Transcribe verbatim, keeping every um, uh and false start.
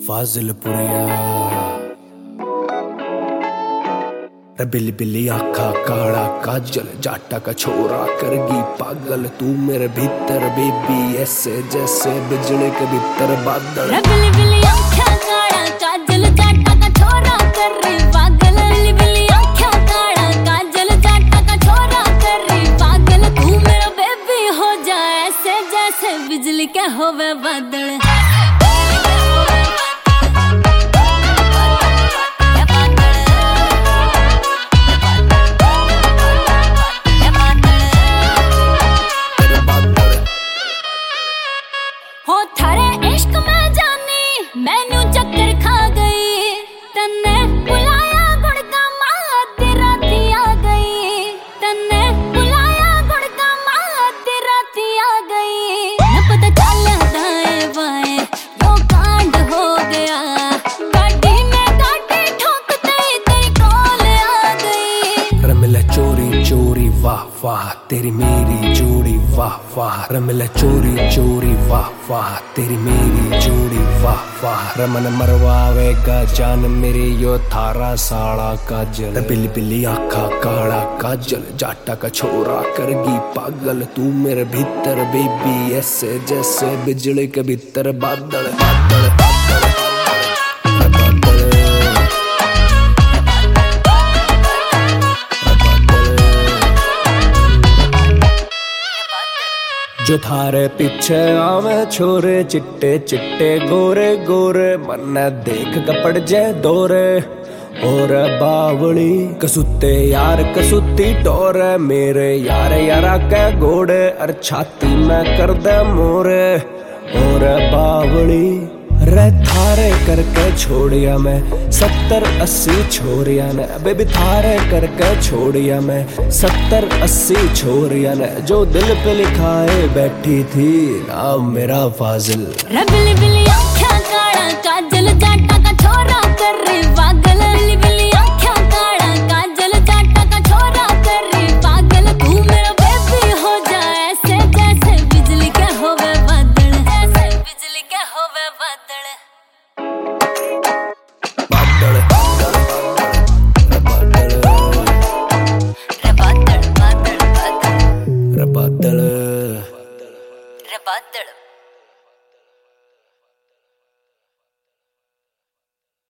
फाजिलपुरिया बिल्ली बिल्ली आखा काला काजल जाटा का छोरा करगी पागल तू मेरे भीतर बेबी ऐसे जैसे बिजली के भीतर बादल। बिल्ली बिल्ली आखा काला काजल जाटा का छोरा कर रही पागल। बिल्ली बिल्ली आखा काला काजल जाटा का छोरा कर रही पागल तू मेरा बेबी हो जाए ऐसे जैसे बिजली के होवे बादल। हो थारे इश्क में जानी मैनू चक्कर खा गई तन्ने बुलाया गुड़का मां अद्धी राती आ गई। तन्ने बुलाया गुड़का मां अद्धी राती आ गई। न पता चला दाएं बाएं वो कांड हो गया गाड़ी में गाड़ी ठोकते ही तेरी कॉल आ गई। रमिला चोरी चोरी वाह वाह तेरी मेरी जोड़ी वाह वाह। रमिला चोरी चोरी वाह वाह तेरी मेरी जोड़ी वाह वाह। रमन मरवावेगा जान मेरी यो थारा साड़ा काजल। बिल्ली बिल्ली आखा काला काजल जाटा का छोरा करगी पागल तू मेरे भीतर बेबी ऐसे जैसे बिजली के भीतर बादल बादल बादल। जो थारे पीछे आवे छोरे चिट्टे चिट्टे गोरे गोरे मन देख कपड़ जे दोरे। और बावली कसुते यार कसुती टोरे मेरे यार यारा के घोड़े और छाती में कर दे मोरे। और बावली रे थारे करके छोड़िया मैं सत्तर अस्सी छोरिया ने बेबी थारे करके छोड़िया मैं सत्तर अस्सी छोरिया ने जो दिल पे लिखाए बैठी थी नाम मेरा फाजिल। बिल्ली बिल्ली आँखें काला काजल जाटा का छोरा कर रही पागल।